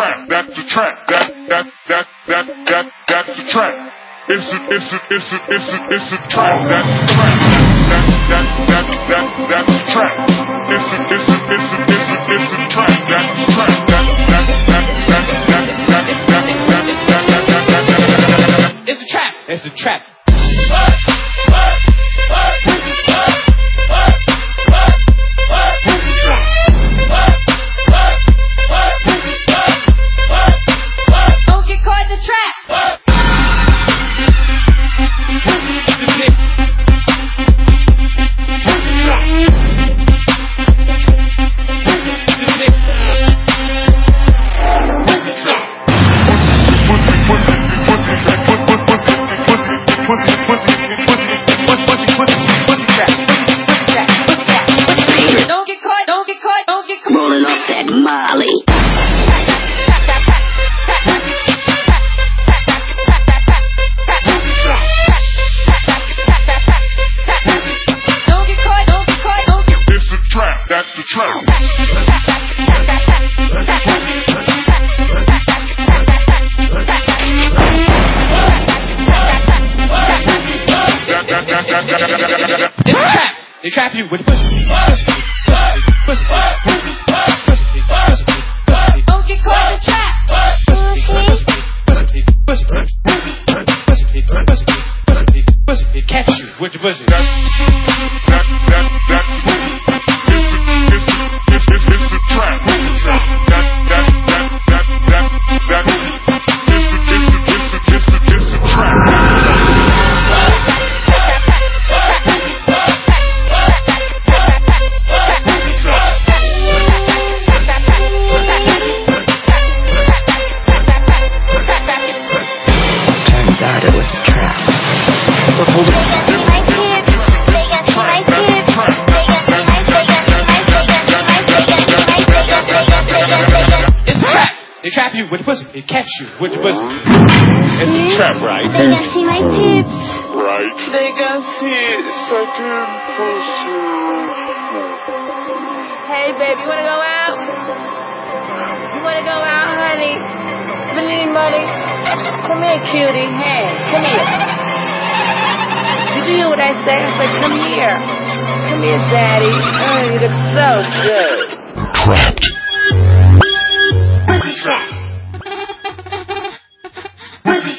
trap. That's the trap. That's the trap. It's a trap. That's the trap. That's the trap. It's a trap. That's the trap. It's a trap. It's a trap. Don't get caught in the trap. Rolling up that Molly. Don't get caught. It's a trap. That's the trap. It's a trap. They trap you with pussy. Don't get caught in the trap. Catch you with the pussy. It's a trap. Turns out it was a trap. It's a trap. They trap you with the pussy. They catch you with the pussy. It's a trap, right? They can see my tits. Right. They can see sucking pussy. Hey, baby, you wanna go out? You wanna go out, honey? Spend any money? Come here, cutie. Hey, come here. Did you hear what I said? I said, come here. Come here, daddy. Oh, you look so good. Trapped. Pussy trap. Pussy.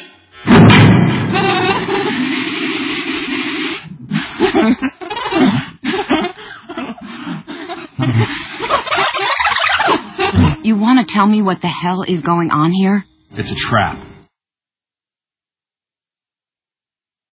You want to tell me what the hell is going on here? It's a trap.